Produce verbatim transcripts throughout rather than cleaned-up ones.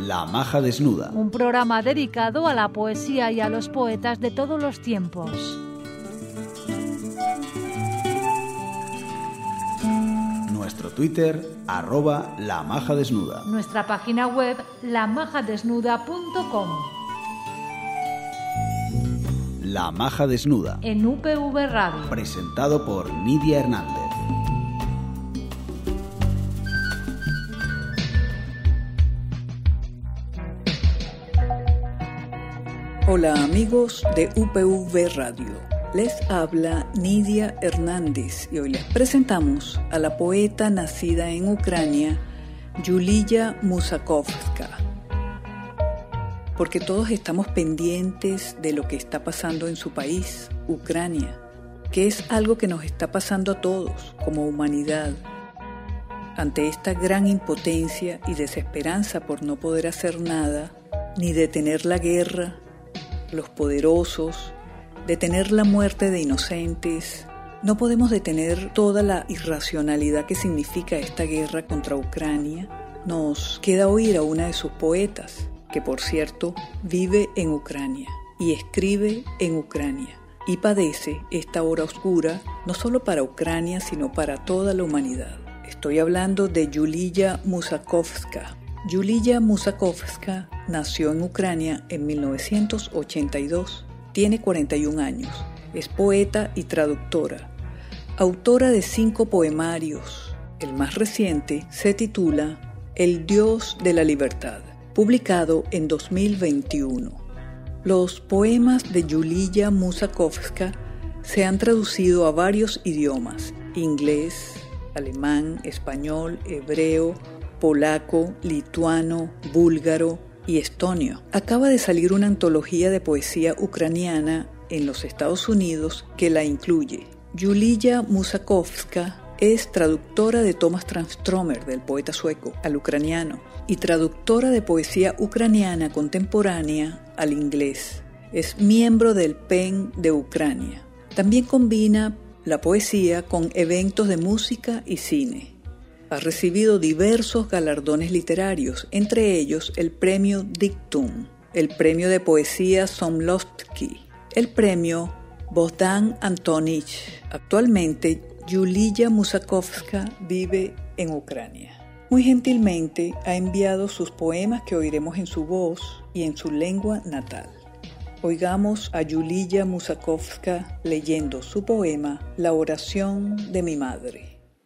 La Maja Desnuda. Un programa dedicado a la poesía y a los poetas de todos los tiempos. Nuestro Twitter, arroba La Maja Desnuda. Nuestra página web, la maja desnuda punto com. La Maja Desnuda. En U P V Radio. Presentado por Nidia Hernández. Hola amigos de U P V Radio, les habla Nidia Hernández y hoy les presentamos a la poeta nacida en Ucrania, Yuliya Musakovska. Porque todos estamos pendientes de lo que está pasando en su país, Ucrania, que es algo que nos está pasando a todos como humanidad. Ante esta gran impotencia y desesperanza por no poder hacer nada, ni detener la guerra, los poderosos, detener la muerte de inocentes, no podemos detener toda la irracionalidad que significa esta guerra contra Ucrania. Nos queda oír a una de sus poetas, que por cierto vive en Ucrania y escribe en Ucrania y padece esta hora oscura no solo para Ucrania sino para toda la humanidad. Estoy hablando de Yuliya Musakovska. Yuliya Musakovska nació en Ucrania en mil novecientos ochenta y dos. Tiene cuarenta y un años. Es poeta y traductora. Autora de cinco poemarios. El más reciente se titula El Dios de la Libertad, publicado en dos mil veintiuno. Los poemas de Yuliya Musakovska se han traducido a varios idiomas: inglés, alemán, español, hebreo, polaco, lituano, búlgaro y estonio. Acaba de salir una antología de poesía ucraniana en los Estados Unidos que la incluye. Yuliya Musakovska es traductora de Tomas Tranströmer, del poeta sueco, al ucraniano, y traductora de poesía ucraniana contemporánea al inglés. Es miembro del P E N de Ucrania. También combina la poesía con eventos de música y cine. Ha recibido diversos galardones literarios, entre ellos el premio Dictum, el premio de poesía Somlovsky, el premio Bogdan Antonich. Actualmente, Yuliya Musakovska vive en Ucrania. Muy gentilmente ha enviado sus poemas que oiremos en su voz y en su lengua natal. Oigamos a Yuliya Musakovska leyendo su poema La oración de mi madre.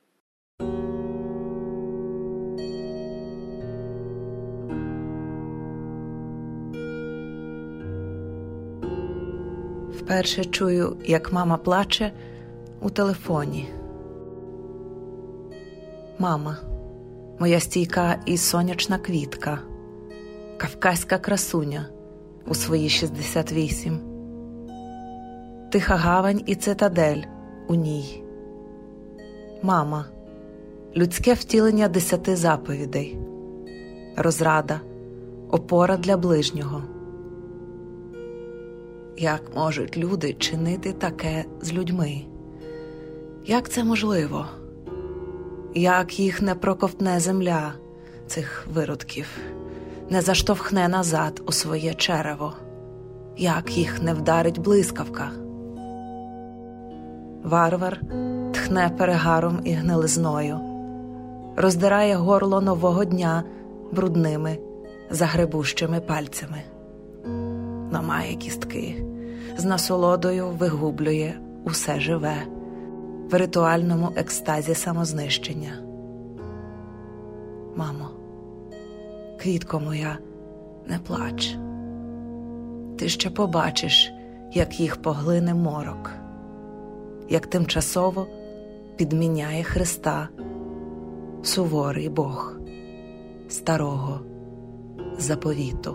Вперше чую, як мама плаче у телефоні. Мама, моя стійка і сонячна квітка, кавказька красуня у свої шістдесят вісім. Тиха гавань і цитадель у ній. Мама, людське втілення десяти заповідей, розрада, опора для ближнього. Як можуть люди чинити таке з людьми? Як це можливо? Як їх не проковтне земля, цих виродків, не заштовхне назад у своє черево? Як їх не вдарить блискавка? Варвар тхне перегаром і гнилизною, роздирає горло нового дня брудними, загребущими пальцями. Ламає кістки, з насолодою вигублює усе живе в ритуальному екстазі самознищення. Мамо, квітко моя, не плач. Ти ще побачиш, як їх поглине морок, як тимчасово підміняє Христа суворий Бог старого заповіту.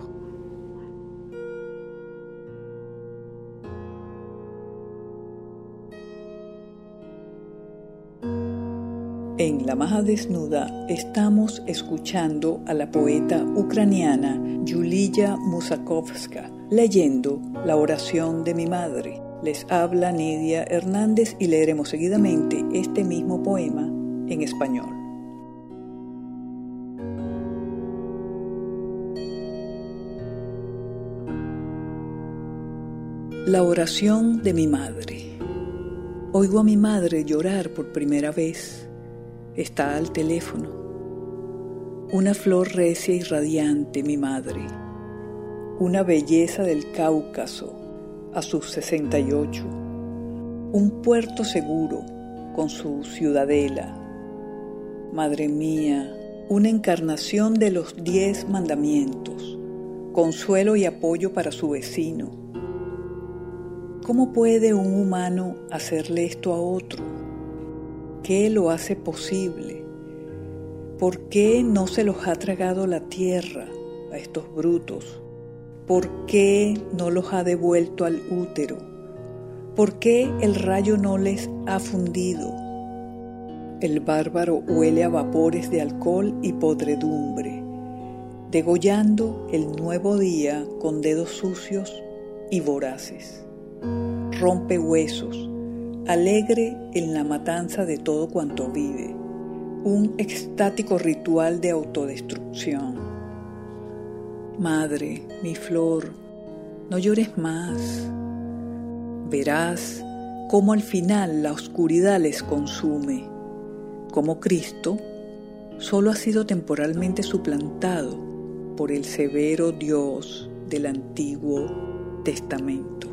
En La Maja Desnuda estamos escuchando a la poeta ucraniana Yuliya Musakovska leyendo La oración de mi madre. Les habla Nidia Hernández y leeremos seguidamente este mismo poema en español. La oración de mi madre. Oigo a mi madre llorar por primera vez. Está al teléfono. Una flor recia y radiante, mi madre. Una belleza del Cáucaso a sus sesenta y ocho. Un puerto seguro con su ciudadela. Madre mía, una encarnación de los diez mandamientos. Consuelo y apoyo para su vecino. ¿Cómo puede un humano hacerle esto a otro? ¿Qué lo hace posible? ¿Por qué no se los ha tragado la tierra a estos brutos? ¿Por qué no los ha devuelto al útero? ¿Por qué el rayo no les ha fundido? El bárbaro huele a vapores de alcohol y podredumbre, degollando el nuevo día con dedos sucios y voraces. Rompe huesos, alegre en la matanza de todo cuanto vive, un extático ritual de autodestrucción. Madre, mi flor, no llores más. Verás cómo al final la oscuridad les consume, como Cristo solo ha sido temporalmente suplantado por el severo Dios del Antiguo Testamento.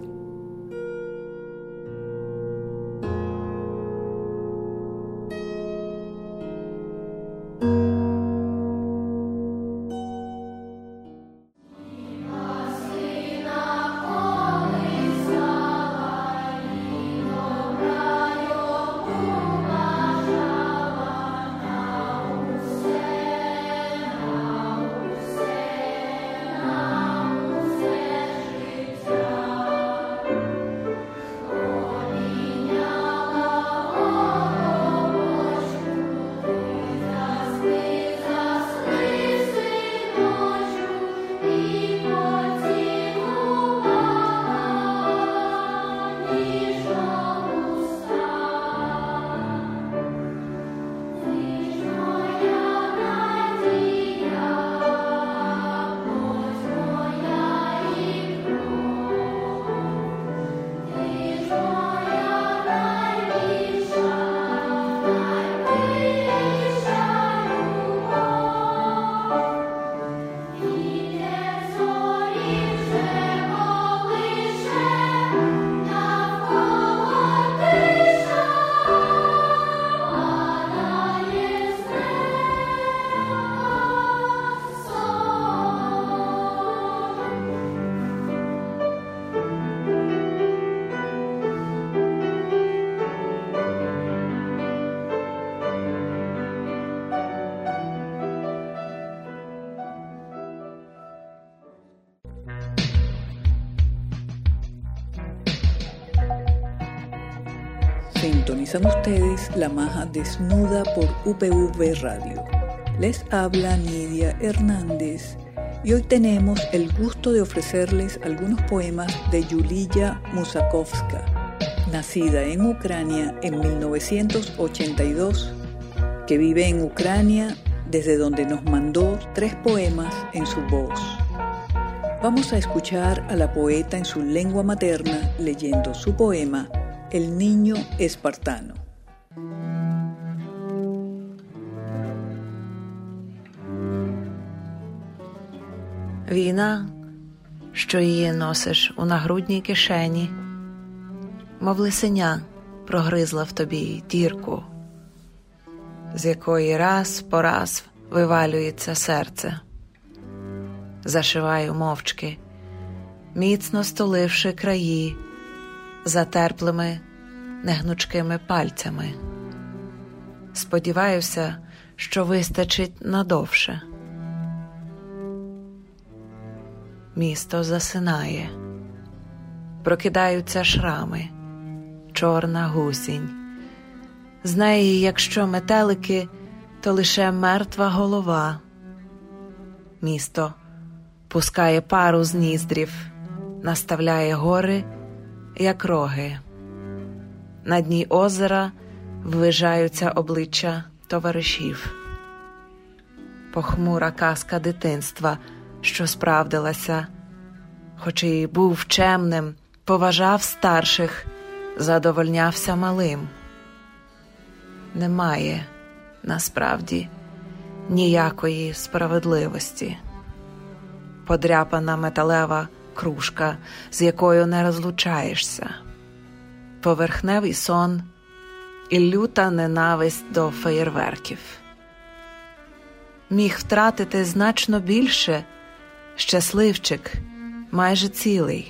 Sintonizan ustedes La Maja Desnuda por U P V Radio. Les habla Nidia Hernández y hoy tenemos el gusto de ofrecerles algunos poemas de Yulia Musakovska, nacida en Ucrania en mil novecientos ochenta y dos, que vive en Ucrania desde donde nos mandó tres poemas en su voz. Vamos a escuchar a la poeta en su lengua materna leyendo su poema El niño espartano. Війна, що її носиш у нагрудній кишені, мов лисеня прогризла в тобі дірку, з якої раз по раз вивалюється серце. Зашиваю мовчки, міцно столивши краї затерплими, негнучкими пальцями. Сподіваюся, що вистачить надовше. Місто засинає. Прокидаються шрами, чорна гусінь. З неї, якщо метелики, то лише мертва голова. Місто пускає пару з ніздрів, наставляє гори, як роги. На дні озера ввижаються обличчя товаришів. Похмура казка дитинства, що справдилася, хоч і був чемним поважав старших, задовольнявся малим. Немає, насправді, ніякої справедливості. Подряпана металева кружка, з якою не розлучаєшся. Поверхневий сон і люта ненависть до феєрверків. Міг втратити значно більше, щасливчик, майже цілий.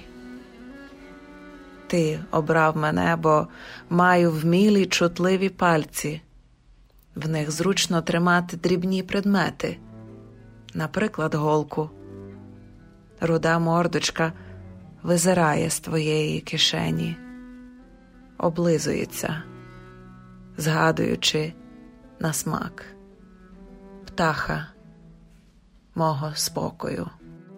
Ти обрав мене, бо маю вмілі чутливі пальці. В них зручно тримати дрібні предмети, наприклад, голку. Руда мордочка визирає з твоєї кишені, облизується, згадуючи на смак птаха мого спокою.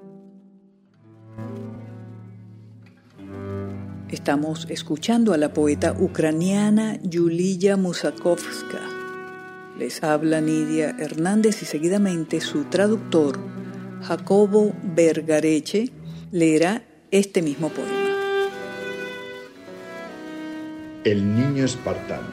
Estamos escuchando a la poeta ucraniana Yulia Musakovska. Les habla Nidia Hernández y seguidamente su traductor, Jacobo Vergareche, leerá este mismo poema. El niño espartano.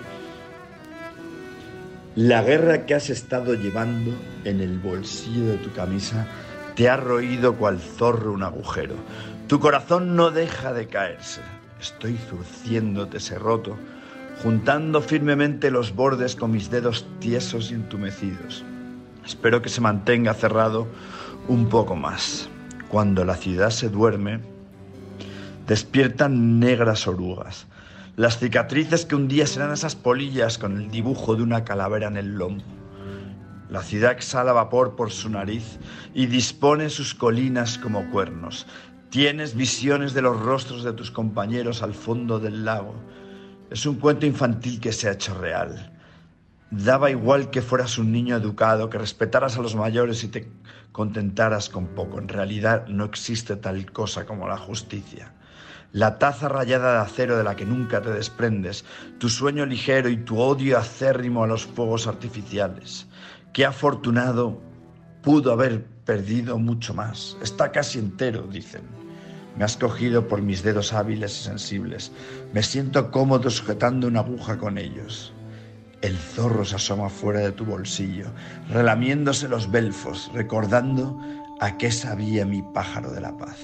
La guerra que has estado llevando en el bolsillo de tu camisa te ha roído cual zorro un agujero. Tu corazón no deja de caerse. Estoy zurciéndote ese roto, juntando firmemente los bordes con mis dedos tiesos y entumecidos. Espero que se mantenga cerrado un poco más. Cuando la ciudad se duerme, despiertan negras orugas. Las cicatrices que un día serán esas polillas con el dibujo de una calavera en el lomo. La ciudad exhala vapor por su nariz y dispone sus colinas como cuernos. Tienes visiones de los rostros de tus compañeros al fondo del lago. Es un cuento infantil que se ha hecho real. Daba igual que fueras un niño educado, que respetaras a los mayores y te contentaras con poco. En realidad no existe tal cosa como la justicia. La taza rayada de acero de la que nunca te desprendes, tu sueño ligero y tu odio acérrimo a los fuegos artificiales. Qué afortunado pudo haber perdido mucho más. Está casi entero, dicen. Me has cogido por mis dedos hábiles y sensibles. Me siento cómodo sujetando una aguja con ellos. El zorro se asoma fuera de tu bolsillo, relamiéndose los belfos, recordando a qué sabía mi pájaro de la paz.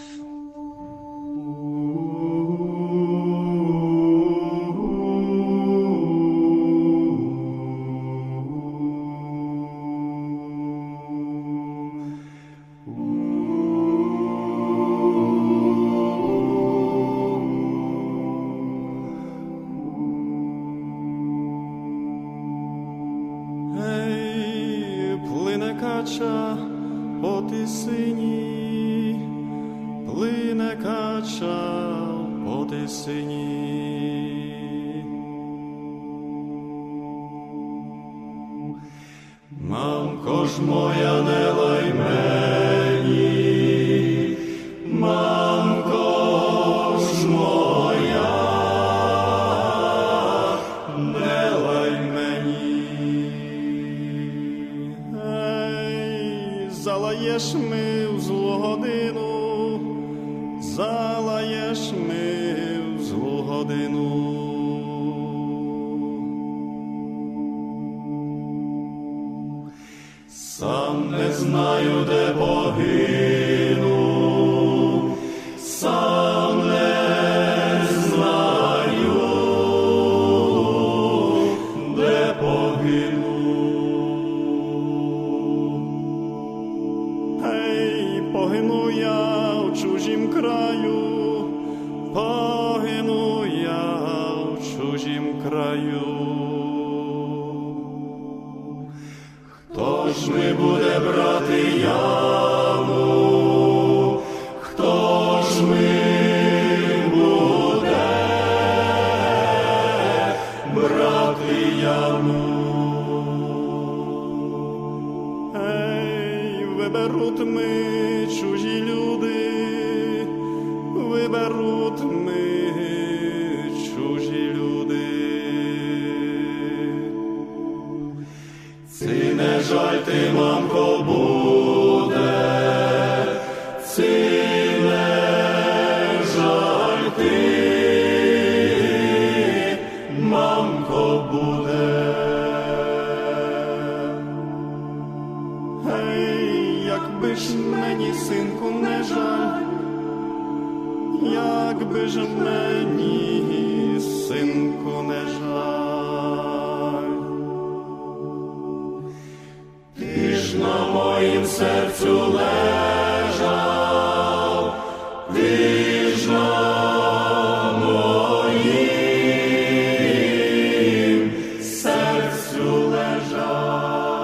По тисині, плине кача по тисині. Мамко ж моя, не лай мені, мамко ж моя, не лай мені. Залаєш ми в злу годину, залаєш ми в злу годину. Сам не знаю, де погину, сам не знаю, де погину. Погину я в чужім краю, погину я в чужім краю. Хто ж ми буде брати яму, хто ж ми буде брати яму? Ей, виберуть ми чужі люди, виберуть ми чужі люди. Ці не жаль ти, мамко, буде, ці не жаль ти. Якби ж мені, синку, не жаль, якби ж мені, синку, не жаль. Ти ж на моїм серцю лежав, ти ж на моїм серцю лежав.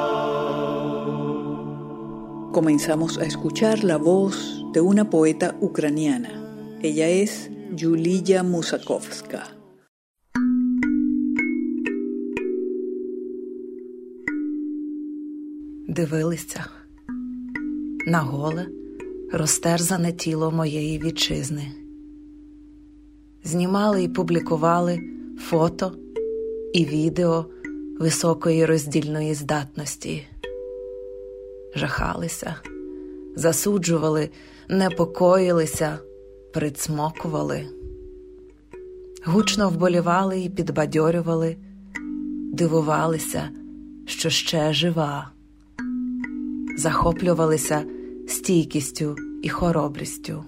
Comenzamos a escuchar la voz de una poeta ucraniana. Ella es Yulia Musakovska. Дивилися на голе, розтерзане тіло моєї вітчизни. Знімали і публікували фото і відео високої роздільної здатності. Жахалися, засуджували, непокоїлися, прицмокували. Гучно вболівали і підбадьорювали, дивувалися, що ще жива. Захоплювалися стійкістю і хоробрістю.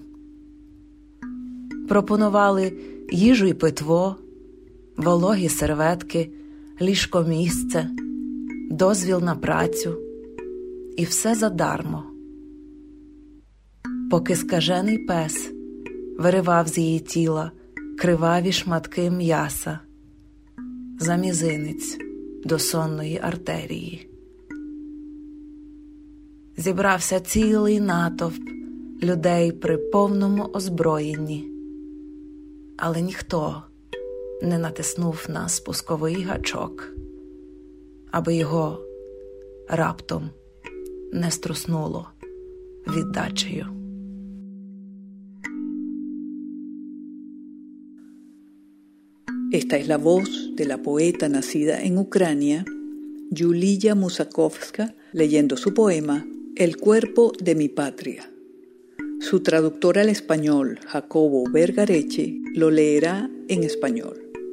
Пропонували їжу і питво, вологі серветки, ліжкомісце, дозвіл на працю. І все задармо. Поки скажений пес виривав з її тіла криваві шматки м'яса за мізинець до сонної артерії. Зібрався цілий натовп людей при повному озброєнні, але ніхто не натиснув на спусковий гачок, аби його раптом не струснуло віддачею. Esta es la voz de la poeta nacida en Ucrania, Yulia Musakovska, leyendo su poema El cuerpo de mi patria. Su traductor al español, Jacobo Vergareche, lo leerá en español.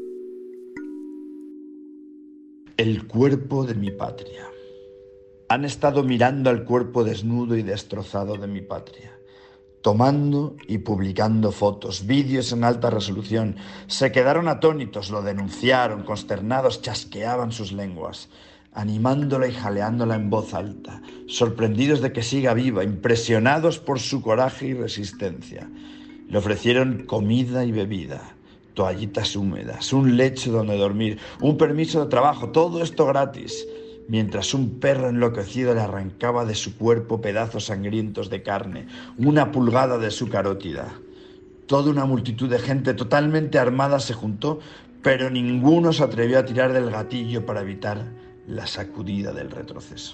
El cuerpo de mi patria. Han estado mirando al cuerpo desnudo y destrozado de mi patria, tomando y publicando fotos, vídeos en alta resolución. Se quedaron atónitos, lo denunciaron, consternados, chasqueaban sus lenguas, animándola y jaleándola en voz alta, sorprendidos de que siga viva, impresionados por su coraje y resistencia. Le ofrecieron comida y bebida, toallitas húmedas, un lecho donde dormir, un permiso de trabajo, todo esto gratis, mientras un perro enloquecido le arrancaba de su cuerpo pedazos sangrientos de carne, una pulgada de su carótida. Toda una multitud de gente totalmente armada se juntó, pero ninguno se atrevió a tirar del gatillo para evitar la sacudida del retroceso.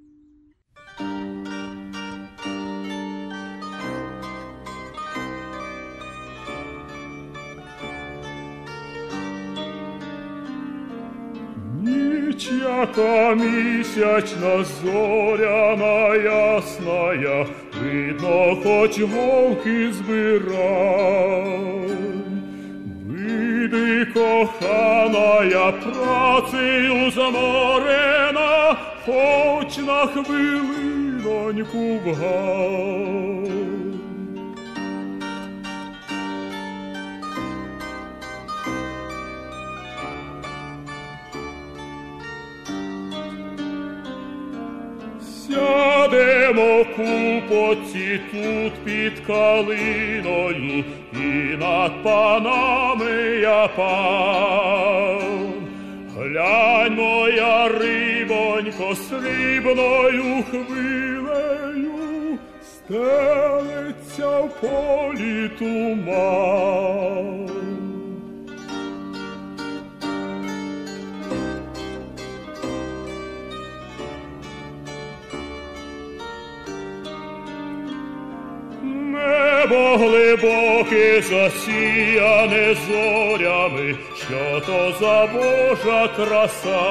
Яка місячна зоряна ясная, видно, хоч голки збирай. Вийди, коханая, працею заморена, хоч на хвилиноньку в гай. Сядемо купоці тут під калиною, і над панами я пан. Глянь, моя рибонько, срібною хвилею стелиться в полі туман. Небо глибоке засіяне зорями, що то за Божа краса.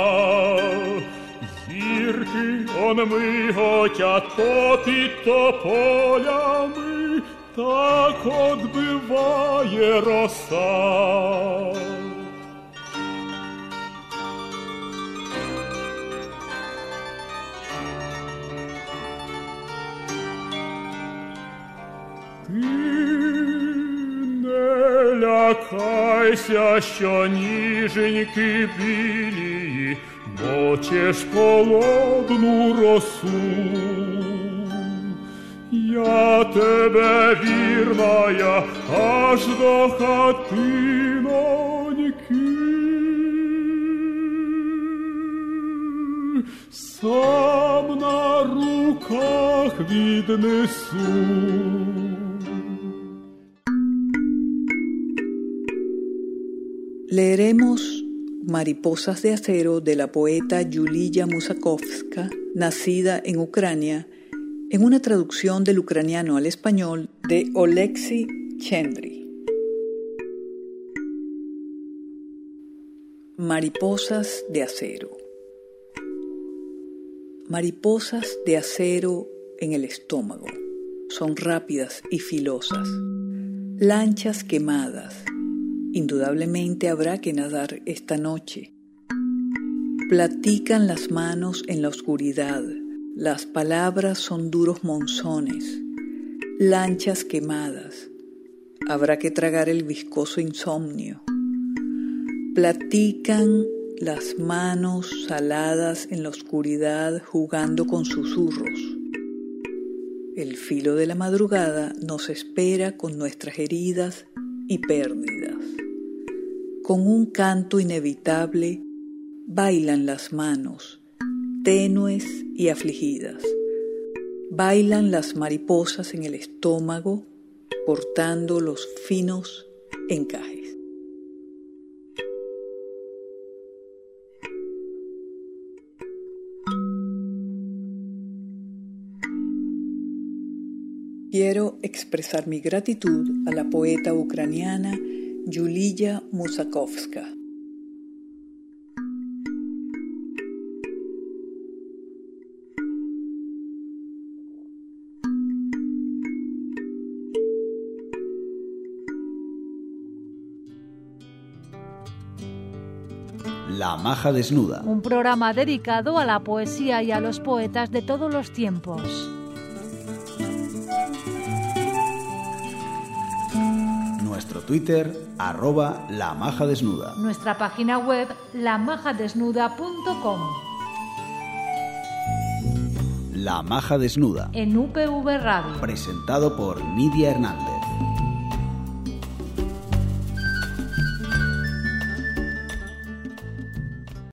Зірки он миготять попід тополями, так отбиває роса. торкайся, що ніженьки білі, мочиш холодну росу. Я тебе вірная аж до хатиноньки, сам на руках віднесу. Leeremos Mariposas de acero de la poeta Yulia Musakovska, nacida en Ucrania, en una traducción del ucraniano al español de Oleksii Chendry. Mariposas de acero. Mariposas de acero en el estómago. Son rápidas y filosas. Lanchas quemadas. Indudablemente habrá que nadar esta noche. Platican las manos en la oscuridad. Las palabras son duros monzones. Lanchas quemadas. Habrá que tragar el viscoso insomnio. Platican las manos saladas en la oscuridad jugando con susurros. El filo de la madrugada nos espera con nuestras heridas y pérdidas. Con un canto inevitable bailan las manos, tenues y afligidas. Bailan las mariposas en el estómago, cortando los finos encajes. Quiero expresar mi gratitud a la poeta ucraniana Yulia Musakovska. La Maja Desnuda. Un programa dedicado a la poesía y a los poetas de todos los tiempos. Nuestro Twitter, arroba La Maja Desnuda. Nuestra página web, la maja desnuda punto com. La Maja Desnuda. En U P V Radio. Presentado por Nidia Hernández.